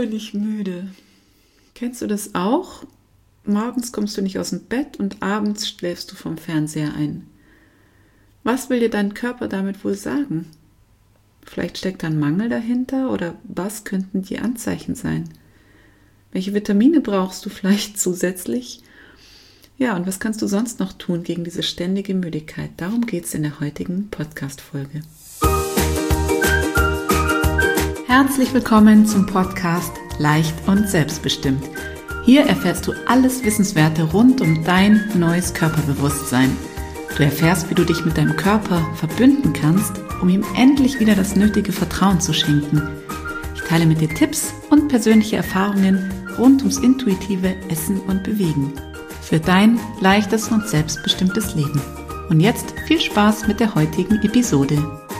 bin ich müde. Kennst du das auch? Morgens kommst du nicht aus dem Bett und abends schläfst du vom Fernseher ein. Was will dir dein Körper damit wohl sagen? Vielleicht steckt da ein Mangel dahinter oder was könnten die Anzeichen sein? Welche Vitamine brauchst du vielleicht zusätzlich? Ja, und was kannst du sonst noch tun gegen diese ständige Müdigkeit? Darum geht es in der heutigen Podcast-Folge. Herzlich willkommen zum Podcast Leicht und Selbstbestimmt. Hier erfährst du alles Wissenswerte rund um dein neues Körperbewusstsein. Du erfährst, wie du dich mit deinem Körper verbünden kannst, um ihm endlich wieder das nötige Vertrauen zu schenken. Ich teile mit dir Tipps und persönliche Erfahrungen rund ums intuitive Essen und Bewegen. Für dein leichtes und selbstbestimmtes Leben. Und jetzt viel Spaß mit der heutigen Episode.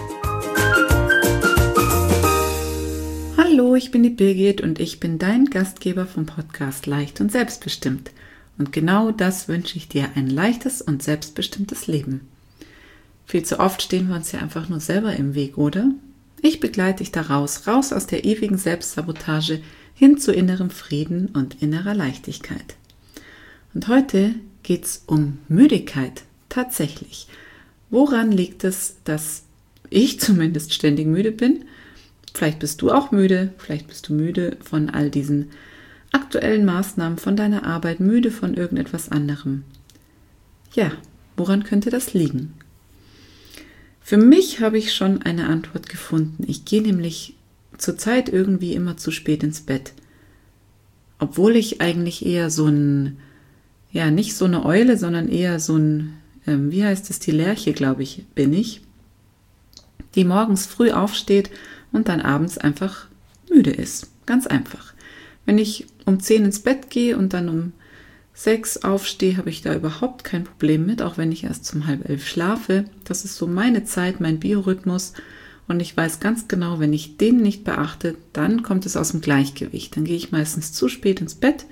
Hallo, ich bin die Birgit und ich bin dein Gastgeber vom Podcast Leicht und Selbstbestimmt. Und genau das wünsche ich dir, ein leichtes und selbstbestimmtes Leben. Viel zu oft stehen wir uns ja einfach nur selber im Weg, oder? Ich begleite dich da raus aus der ewigen Selbstsabotage hin zu innerem Frieden und innerer Leichtigkeit. Und heute geht es um Müdigkeit, tatsächlich. Woran liegt es, dass ich zumindest ständig müde bin? Vielleicht bist du auch müde, vielleicht bist du müde von all diesen aktuellen Maßnahmen, von deiner Arbeit, müde von irgendetwas anderem. Ja, woran könnte das liegen? Für mich habe ich schon eine Antwort gefunden. Ich gehe nämlich zurzeit irgendwie immer zu spät ins Bett. Obwohl ich eigentlich eher nicht so eine Eule, sondern eher so ein, die Lerche, glaube ich, bin ich, die morgens früh aufsteht und dann abends einfach müde ist. Ganz einfach. Wenn ich um 10 ins Bett gehe und dann um 6 aufstehe, habe ich da überhaupt kein Problem mit, auch wenn ich erst um 10:30 schlafe. Das ist so meine Zeit, mein Biorhythmus. Und ich weiß ganz genau, wenn ich den nicht beachte, dann kommt es aus dem Gleichgewicht. Dann gehe ich meistens zu spät ins Bett.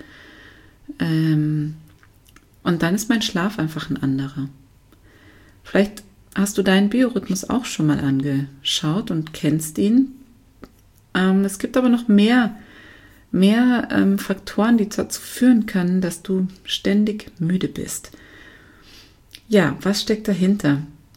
Und dann ist mein Schlaf einfach ein anderer. Vielleicht hast du deinen Biorhythmus auch schon mal angeschaut und kennst ihn. Es gibt aber noch mehr Faktoren, die dazu führen können, dass du ständig müde bist. Ja, was steckt dahinter?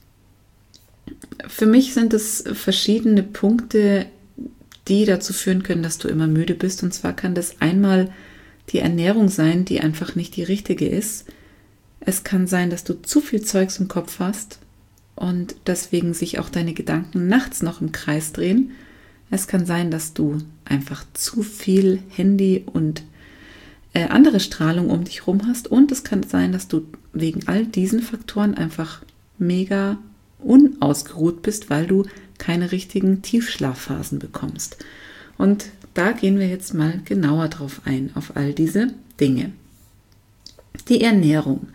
Für mich sind es verschiedene Punkte, die dazu führen können, dass du immer müde bist. Und zwar kann das einmal die Ernährung sein, die einfach nicht die richtige ist. Es kann sein, dass du zu viel Zeugs im Kopf hast und deswegen sich auch deine Gedanken nachts noch im Kreis drehen. Es kann sein, dass du einfach zu viel Handy und andere Strahlung um dich herum hast. Und es kann sein, dass du wegen all diesen Faktoren einfach mega unausgeruht bist, weil du keine richtigen Tiefschlafphasen bekommst. Und da gehen wir jetzt mal genauer drauf ein, auf all diese Dinge. Die Ernährung.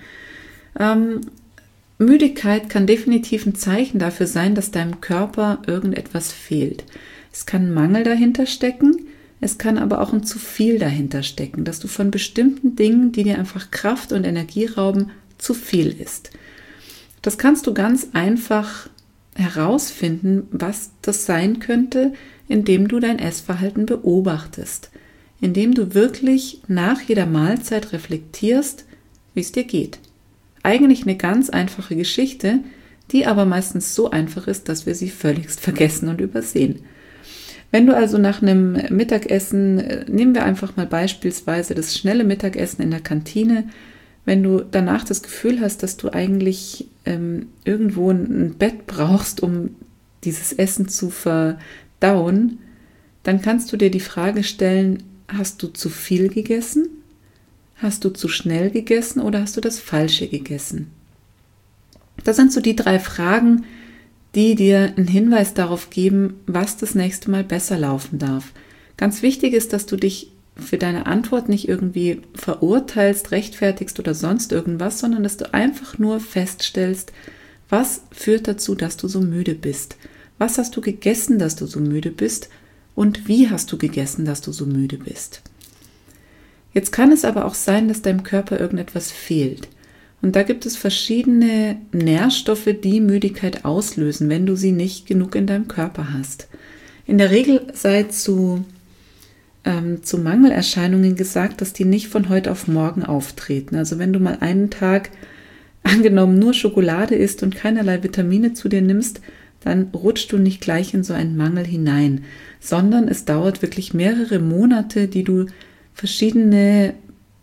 Müdigkeit kann definitiv ein Zeichen dafür sein, dass deinem Körper irgendetwas fehlt. Es kann ein Mangel dahinter stecken, es kann aber auch ein zu viel dahinter stecken, dass du von bestimmten Dingen, die dir einfach Kraft und Energie rauben, zu viel isst. Das kannst du ganz einfach herausfinden, was das sein könnte, indem du dein Essverhalten beobachtest, indem du wirklich nach jeder Mahlzeit reflektierst, wie es dir geht. Eigentlich eine ganz einfache Geschichte, die aber meistens so einfach ist, dass wir sie völligst vergessen und übersehen. Wenn du also nach einem Mittagessen, nehmen wir einfach mal beispielsweise das schnelle Mittagessen in der Kantine, wenn du danach das Gefühl hast, dass du eigentlich irgendwo ein Bett brauchst, um dieses Essen zu verdauen, dann kannst du dir die Frage stellen, hast du zu viel gegessen? Hast du zu schnell gegessen oder hast du das Falsche gegessen? Das sind so die 3 Fragen, die dir einen Hinweis darauf geben, was das nächste Mal besser laufen darf. Ganz wichtig ist, dass du dich für deine Antwort nicht irgendwie verurteilst, rechtfertigst oder sonst irgendwas, sondern dass du einfach nur feststellst, was führt dazu, dass du so müde bist? Was hast du gegessen, dass du so müde bist? Und wie hast du gegessen, dass du so müde bist? Jetzt kann es aber auch sein, dass deinem Körper irgendetwas fehlt. Und da gibt es verschiedene Nährstoffe, die Müdigkeit auslösen, wenn du sie nicht genug in deinem Körper hast. In der Regel sei zu zu Mangelerscheinungen gesagt, dass die nicht von heute auf morgen auftreten. Also wenn du mal einen Tag angenommen nur Schokolade isst und keinerlei Vitamine zu dir nimmst, dann rutschst du nicht gleich in so einen Mangel hinein, sondern es dauert wirklich mehrere Monate, die du verschiedene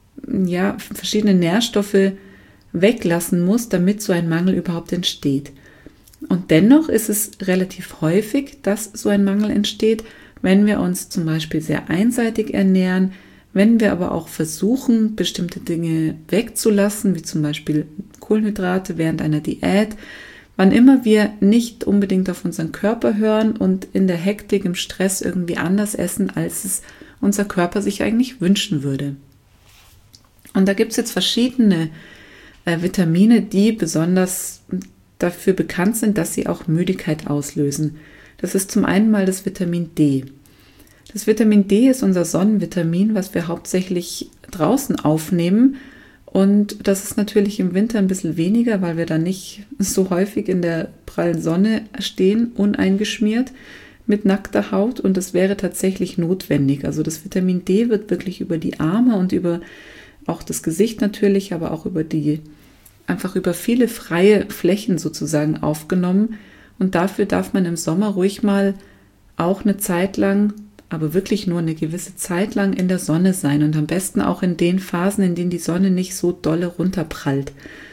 Nährstoffe weglassen musst, damit so ein Mangel überhaupt entsteht. Und dennoch ist es relativ häufig, dass so ein Mangel entsteht, wenn wir uns zum Beispiel sehr einseitig ernähren, wenn wir aber auch versuchen, bestimmte Dinge wegzulassen, wie zum Beispiel Kohlenhydrate während einer Diät, wann immer wir nicht unbedingt auf unseren Körper hören und in der Hektik, im Stress irgendwie anders essen, als es unser Körper sich eigentlich wünschen würde. Und da gibt es jetzt verschiedene Vitamine, die besonders dafür bekannt sind, dass sie auch Müdigkeit auslösen. Das ist zum einen mal das Vitamin D. Das Vitamin D ist unser Sonnenvitamin, was wir hauptsächlich draußen aufnehmen. Und das ist natürlich im Winter ein bisschen weniger, weil wir da nicht so häufig in der prallen Sonne stehen, uneingeschmiert mit nackter Haut. Und das wäre tatsächlich notwendig. Also das Vitamin D wird wirklich über die Arme und über auch das Gesicht natürlich, aber auch über viele freie Flächen sozusagen aufgenommen. Und dafür darf man im Sommer ruhig mal auch eine Zeit lang, aber wirklich nur eine gewisse Zeit lang in der Sonne sein und am besten auch in den Phasen, in denen die Sonne nicht so dolle runterprallt.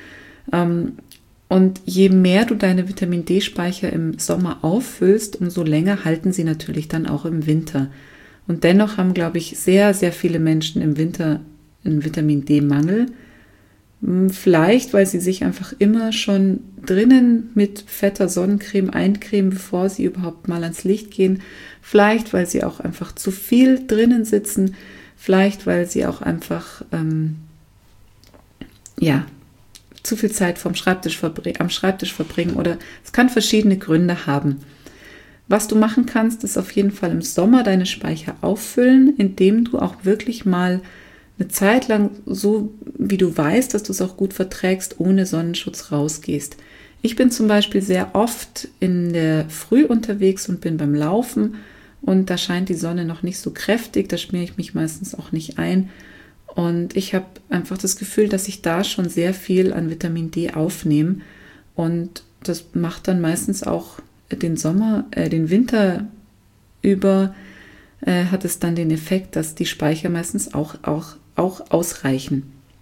Und je mehr du deine Vitamin-D-Speicher im Sommer auffüllst, umso länger halten sie natürlich dann auch im Winter. Und dennoch haben, glaube ich, sehr, sehr viele Menschen im Winter einen Vitamin-D-Mangel. Vielleicht, weil sie sich einfach immer schon drinnen mit fetter Sonnencreme eincremen, bevor sie überhaupt mal ans Licht gehen. Vielleicht, weil sie auch einfach zu viel drinnen sitzen. Vielleicht, weil sie auch einfach zu viel Zeit am Schreibtisch verbringen. Oder es kann verschiedene Gründe haben. Was du machen kannst, ist auf jeden Fall im Sommer deine Speicher auffüllen, indem du auch wirklich mal eine Zeit lang, so wie du weißt, dass du es auch gut verträgst, ohne Sonnenschutz rausgehst. Ich bin zum Beispiel sehr oft in der Früh unterwegs und bin beim Laufen und da scheint die Sonne noch nicht so kräftig, da schmiere ich mich meistens auch nicht ein und ich habe einfach das Gefühl, dass ich da schon sehr viel an Vitamin D aufnehme und das macht dann meistens auch den Winter über hat es dann den Effekt, dass die Speicher meistens auch ausreichen.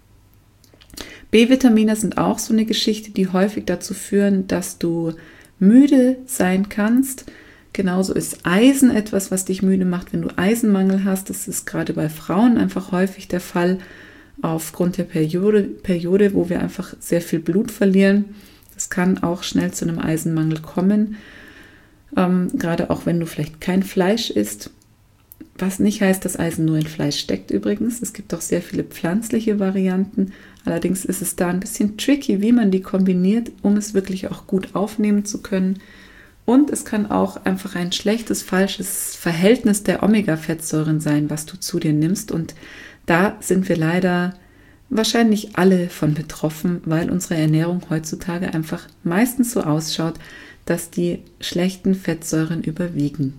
B-Vitamine sind auch so eine Geschichte, die häufig dazu führen, dass du müde sein kannst. Genauso ist Eisen etwas, was dich müde macht, wenn du Eisenmangel hast. Das ist gerade bei Frauen einfach häufig der Fall aufgrund der Periode, wo wir einfach sehr viel Blut verlieren. Das kann auch schnell zu einem Eisenmangel kommen, gerade auch wenn du vielleicht kein Fleisch isst. Was nicht heißt, dass Eisen nur in Fleisch steckt übrigens. Es gibt auch sehr viele pflanzliche Varianten. Allerdings ist es da ein bisschen tricky, wie man die kombiniert, um es wirklich auch gut aufnehmen zu können. Und es kann auch einfach ein falsches Verhältnis der Omega-Fettsäuren sein, was du zu dir nimmst. Und da sind wir leider wahrscheinlich alle von betroffen, weil unsere Ernährung heutzutage einfach meistens so ausschaut, dass die schlechten Fettsäuren überwiegen.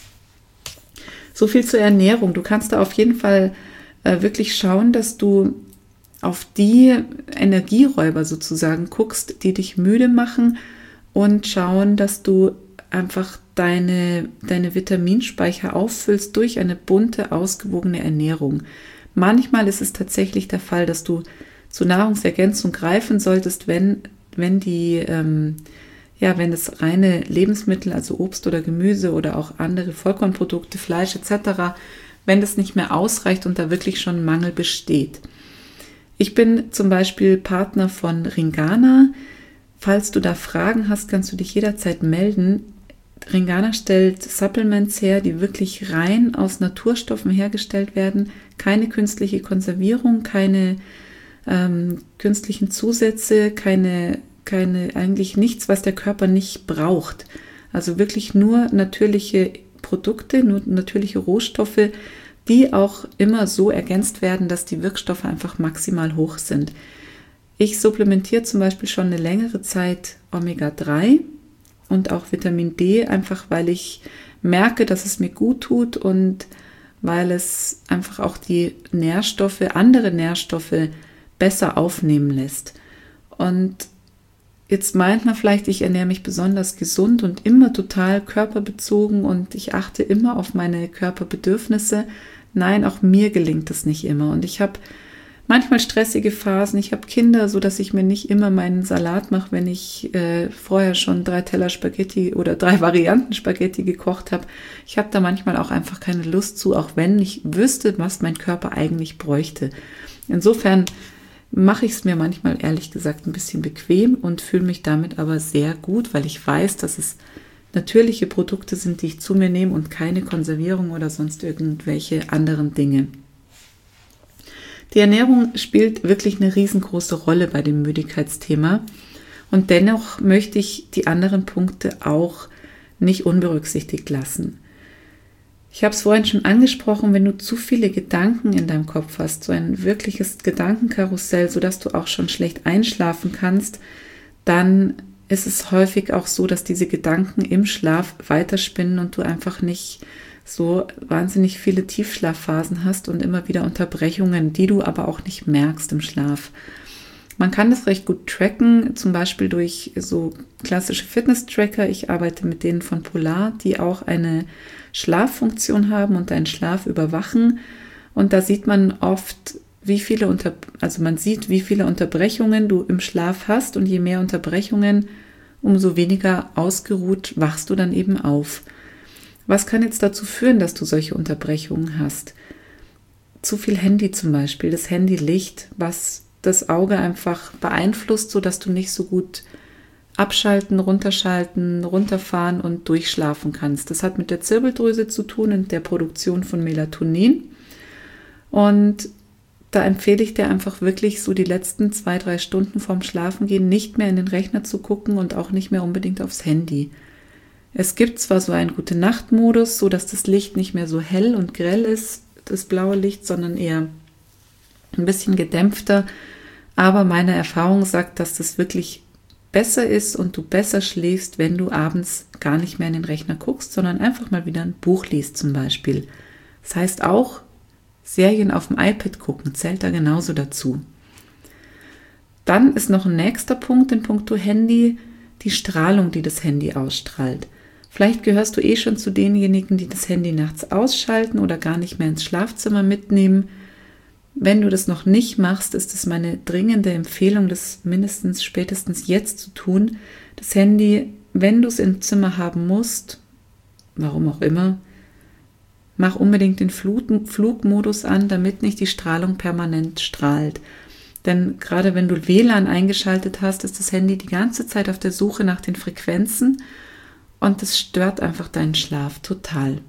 So viel zur Ernährung. Du kannst da auf jeden Fall wirklich schauen, dass du auf die Energieräuber sozusagen guckst, die dich müde machen und schauen, dass du einfach deine Vitaminspeicher auffüllst durch eine bunte, ausgewogene Ernährung. Manchmal ist es tatsächlich der Fall, dass du zur Nahrungsergänzung greifen solltest, wenn es reine Lebensmittel, also Obst oder Gemüse oder auch andere Vollkornprodukte, Fleisch etc., wenn das nicht mehr ausreicht und da wirklich schon Mangel besteht. Ich bin zum Beispiel Partner von Ringana. Falls du da Fragen hast, kannst du dich jederzeit melden. Ringana stellt Supplements her, die wirklich rein aus Naturstoffen hergestellt werden. Keine künstliche Konservierung, keine künstlichen Zusätze, eigentlich nichts, was der Körper nicht braucht. Also wirklich nur natürliche Produkte, nur natürliche Rohstoffe, die auch immer so ergänzt werden, dass die Wirkstoffe einfach maximal hoch sind. Ich supplementiere zum Beispiel schon eine längere Zeit Omega-3 und auch Vitamin D, einfach weil ich merke, dass es mir gut tut und weil es einfach auch die Nährstoffe, andere Nährstoffe besser aufnehmen lässt. Und jetzt meint man vielleicht, ich ernähre mich besonders gesund und immer total körperbezogen und ich achte immer auf meine Körperbedürfnisse. Nein, auch mir gelingt das nicht immer. Und ich habe manchmal stressige Phasen. Ich habe Kinder, so dass ich mir nicht immer meinen Salat mache, wenn ich vorher schon 3 Teller Spaghetti oder 3 Varianten Spaghetti gekocht habe. Ich habe da manchmal auch einfach keine Lust zu, auch wenn ich wüsste, was mein Körper eigentlich bräuchte. Insofern mache ich es mir manchmal ehrlich gesagt ein bisschen bequem und fühle mich damit aber sehr gut, weil ich weiß, dass es natürliche Produkte sind, die ich zu mir nehme und keine Konservierung oder sonst irgendwelche anderen Dinge. Die Ernährung spielt wirklich eine riesengroße Rolle bei dem Müdigkeitsthema und dennoch möchte ich die anderen Punkte auch nicht unberücksichtigt lassen. Ich habe es vorhin schon angesprochen, wenn du zu viele Gedanken in deinem Kopf hast, so ein wirkliches Gedankenkarussell, sodass du auch schon schlecht einschlafen kannst, dann ist es häufig auch so, dass diese Gedanken im Schlaf weiterspinnen und du einfach nicht so wahnsinnig viele Tiefschlafphasen hast und immer wieder Unterbrechungen, die du aber auch nicht merkst im Schlaf. Man kann das recht gut tracken, zum Beispiel durch so klassische Fitness-Tracker. Ich arbeite mit denen von Polar, die auch eine Schlaffunktion haben und deinen Schlaf überwachen. Und da sieht man oft, wie viele Unterbrechungen du im Schlaf hast. Und je mehr Unterbrechungen, umso weniger ausgeruht wachst du dann eben auf. Was kann jetzt dazu führen, dass du solche Unterbrechungen hast? Zu viel Handy zum Beispiel, das Handylicht, was das Auge einfach beeinflusst, sodass du nicht so gut abschalten, runterschalten, runterfahren und durchschlafen kannst. Das hat mit der Zirbeldrüse zu tun und der Produktion von Melatonin. Und da empfehle ich dir einfach wirklich so die letzten 2-3 Stunden vorm Schlafengehen nicht mehr in den Rechner zu gucken und auch nicht mehr unbedingt aufs Handy. Es gibt zwar so einen Gute-Nacht-Modus, so dass das Licht nicht mehr so hell und grell ist, das blaue Licht, sondern eher ein bisschen gedämpfter. Aber meine Erfahrung sagt, dass das wirklich besser ist und du besser schläfst, wenn du abends gar nicht mehr in den Rechner guckst, sondern einfach mal wieder ein Buch liest zum Beispiel. Das heißt auch, Serien auf dem iPad gucken zählt da genauso dazu. Dann ist noch ein nächster Punkt in puncto Handy, die Strahlung, die das Handy ausstrahlt. Vielleicht gehörst du schon zu denjenigen, die das Handy nachts ausschalten oder gar nicht mehr ins Schlafzimmer mitnehmen. Wenn du das noch nicht machst, ist es meine dringende Empfehlung, das spätestens jetzt zu tun. Das Handy, wenn du es im Zimmer haben musst, warum auch immer, mach unbedingt den Flugmodus an, damit nicht die Strahlung permanent strahlt. Denn gerade wenn du WLAN eingeschaltet hast, ist das Handy die ganze Zeit auf der Suche nach den Frequenzen und das stört einfach deinen Schlaf total.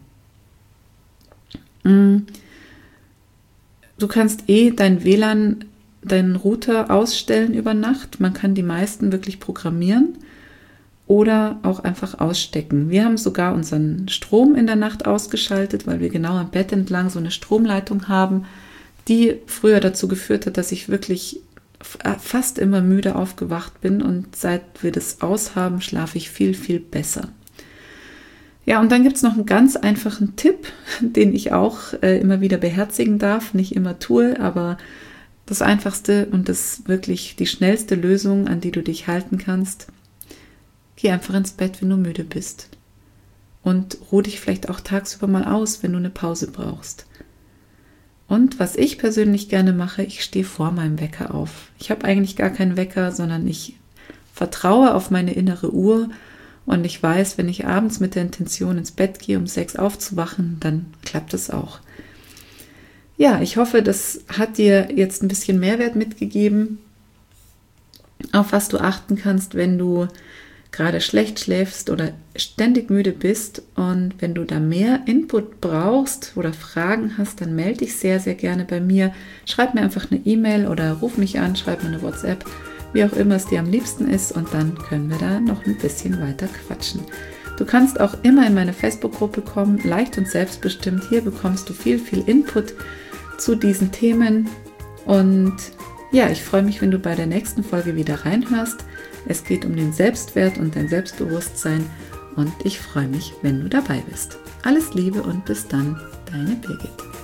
Du kannst dein WLAN, deinen Router ausstellen über Nacht. Man kann die meisten wirklich programmieren oder auch einfach ausstecken. Wir haben sogar unseren Strom in der Nacht ausgeschaltet, weil wir genau am Bett entlang so eine Stromleitung haben, die früher dazu geführt hat, dass ich wirklich fast immer müde aufgewacht bin und seit wir das aushaben, schlafe ich viel, viel besser. Ja, und dann gibt es noch einen ganz einfachen Tipp, den ich auch immer wieder beherzigen darf, nicht immer tue, aber das Einfachste und das wirklich die schnellste Lösung, an die du dich halten kannst. Geh einfach ins Bett, wenn du müde bist. Und ruh dich vielleicht auch tagsüber mal aus, wenn du eine Pause brauchst. Und was ich persönlich gerne mache, ich stehe vor meinem Wecker auf. Ich habe eigentlich gar keinen Wecker, sondern ich vertraue auf meine innere Uhr und ich weiß, wenn ich abends mit der Intention ins Bett gehe, um 6 aufzuwachen, dann klappt es auch. Ja, ich hoffe, das hat dir jetzt ein bisschen Mehrwert mitgegeben, auf was du achten kannst, wenn du gerade schlecht schläfst oder ständig müde bist. Und wenn du da mehr Input brauchst oder Fragen hast, dann melde dich sehr, sehr gerne bei mir. Schreib mir einfach eine E-Mail oder ruf mich an, schreib mir eine WhatsApp, wie auch immer es dir am liebsten ist, und dann können wir da noch ein bisschen weiter quatschen. Du kannst auch immer in meine Facebook-Gruppe kommen, leicht und selbstbestimmt. Hier bekommst du viel, viel Input zu diesen Themen. Und ja, ich freue mich, wenn du bei der nächsten Folge wieder reinhörst. Es geht um den Selbstwert und dein Selbstbewusstsein und ich freue mich, wenn du dabei bist. Alles Liebe und bis dann, Deine Birgit.